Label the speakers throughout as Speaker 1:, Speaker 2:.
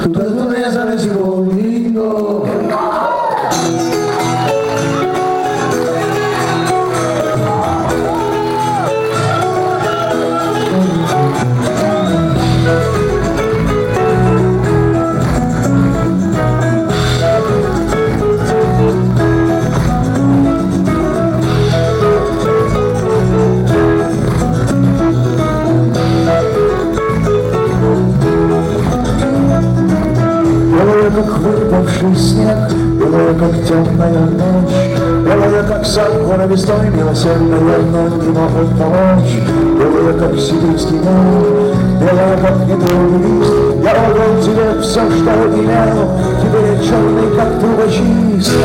Speaker 1: Tutto tu ne sai si convinto. Как выпавший снег, белая, как темная ночь, белая, как сакура весной, милосердная, но не могут помочь, белая, как сибирский мор, белая, как недругий лист. Я отдал тебе все, что имел, теперь я черный, как трубочист.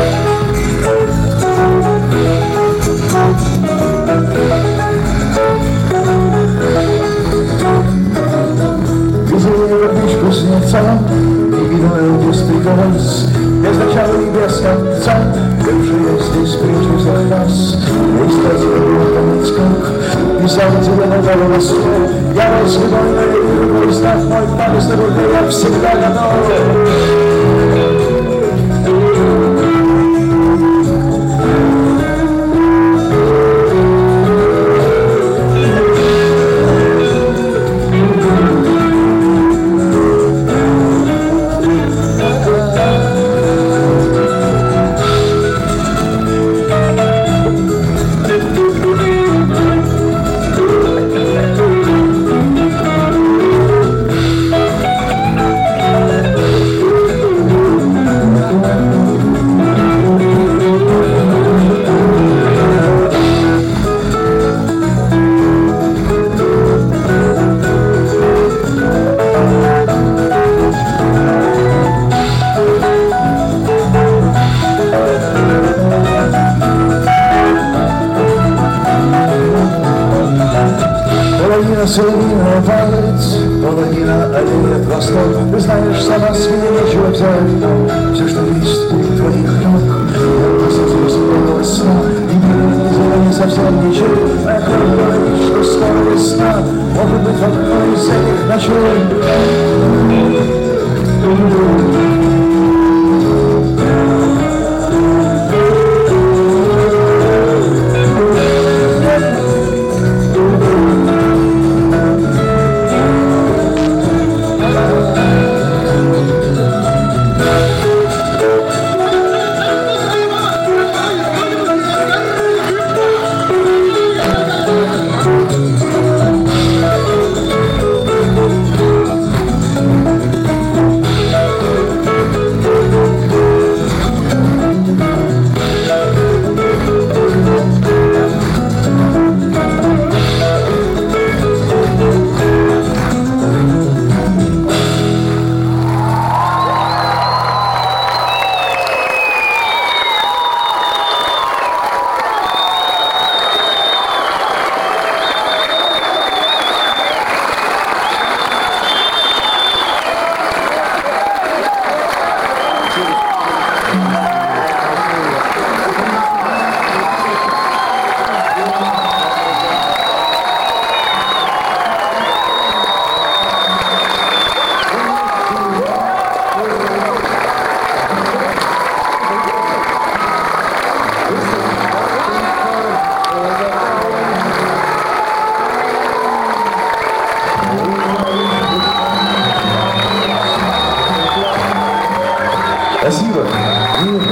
Speaker 1: Везли водичку с нефтем, невидимую без приказа, без начала и без конца, бывшая здесь прежде за нас. Я истратил помнить, как писал тебе на голову свет. Я разгибаю на левую, став мой память, только я всегда готов. Половина соловьиная палец, половина олеет восток. Ты знаешь, сама с меня нечего взять. Все, что есть у твоих ног, я посадил с сна. И мир не совсем ничего. А как говоришь, что скоро весна, может быть, в одной из этих ночей. Спасибо.